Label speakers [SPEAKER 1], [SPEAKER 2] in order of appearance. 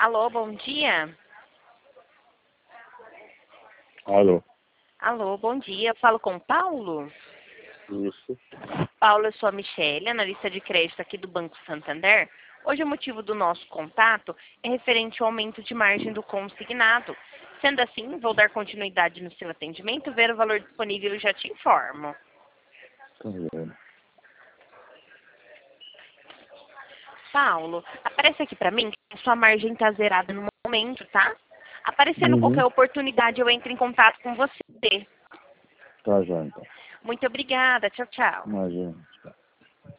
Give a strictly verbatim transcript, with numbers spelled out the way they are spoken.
[SPEAKER 1] Alô, bom dia.
[SPEAKER 2] Alô.
[SPEAKER 1] Alô, bom dia. Eu falo com o Paulo?
[SPEAKER 2] Isso.
[SPEAKER 1] Paulo, eu sou a Michelle, analista de crédito aqui do Banco Santander. Hoje o motivo do nosso contato é referente ao aumento de margem do consignado. Sendo assim, vou dar continuidade no seu atendimento, ver o valor disponível e já te informo.
[SPEAKER 2] Tá vendo?
[SPEAKER 1] Paulo, aparece aqui pra mim que a sua margem está zerada no momento, tá? Aparecendo
[SPEAKER 2] Uhum.
[SPEAKER 1] qualquer oportunidade, eu entro em contato com você.
[SPEAKER 2] Tá já, então.
[SPEAKER 1] Muito obrigada. Tchau, tchau.
[SPEAKER 2] Imagina.